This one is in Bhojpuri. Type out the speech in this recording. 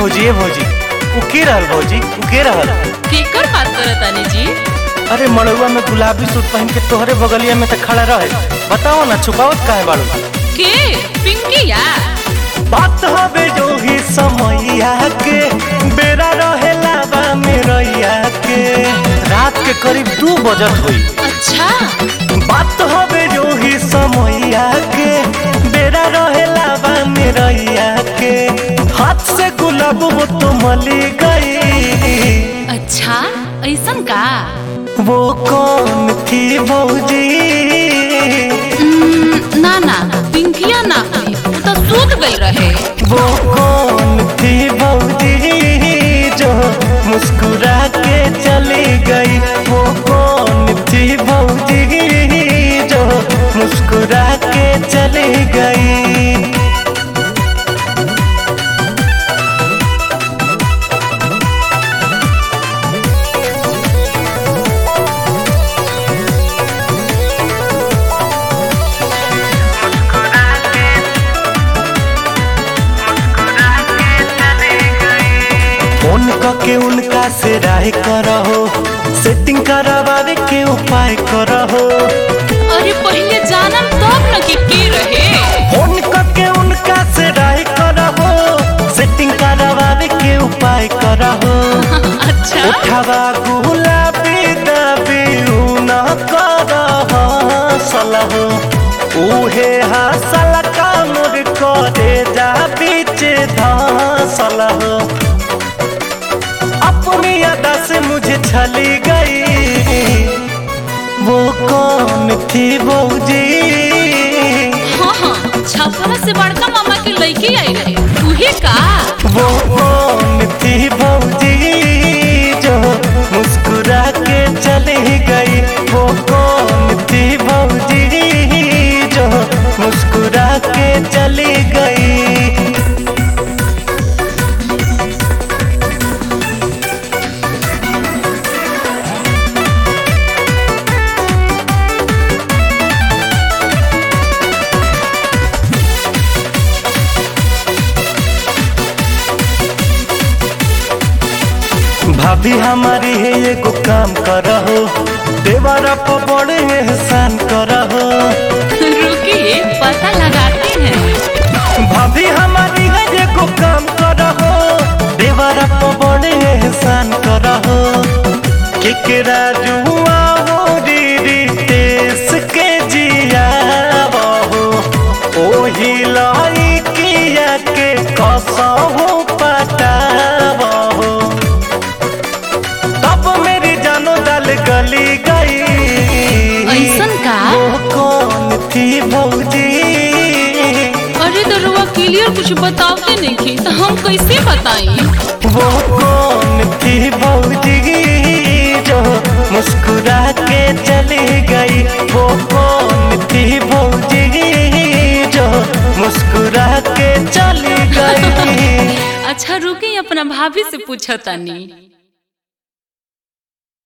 भौजी ए भौजी उ के रहल भौजी उ के रहल? केकर बात करत तानी जी? अरे मड़ुआ में गुलाबी सूट पहन के तोहरे बगलिया में तो खड़ा रहे, बताओ ना छुपावत काहे बाड़ू? के पिंकिया? बात हवे जो ही समैया के बेरा रहेला बा मेरैया के, रात के करीब 2 बजत हुई। अच्छा बात हवे जो ही समैया के बेरा रहेला बा मेरैया के, हाथ से गुलाब वो तो मली गई। अच्छा ऐसन का? वो कौन थी भौजी? ना ना पिंकिया ना हुई, वो तो सूत गई रहे। वो कौन थी भौजी जो मुस्कुरा के चली गई? वो कौन थी भौजी जो मुस्कुरा के चली गई? के उनका से राय करहो, सेटिंग करवावे के उपाय करहो। अरे पहले जानम तब न कि के रहे। उनका के उनका से राय करहो, सेटिंग करवावे के उपाय करहो। अच्छा उठावा गुलाबी दाबी न करहो सलहो, उहे हासल का मोर करे जा बीच धसलहो। अपनी अदा से मुझे छली गई। वो कौन थी भौजी? हाँ हाँ छपरा से बड़का मामा के लड़की आई रहे, उहे का? वो कौन थी भौजी जो मुस्कुरा के चली गई? वो कौन थी भौजी जो मुस्कुरा के चली गई? भाभी हमारी है ये को काम करहो, देवारा पर बड़े एहसान करहो। रुकिए पता लगाते हैं। भाभी हमारी है ये को काम करहो, देवारा पर बड़े एहसान करहो। केकरा जुआ हो री देश के जिया बहो, ओही लाई किया के कसहो पटाबहो। गली गई ऐसन का? वो कौन थी भौजी? अरे तो रुआ क्लियर कुछ बताओगे नहीं की तो हम कैसे बताएं? वो कौन थी भौजी जो मुस्कुरा के चली गई? वो कौन थी भौजी जो मुस्कुरा के चली गई? अच्छा रुकिए अपना भाभी से पूछो तानी।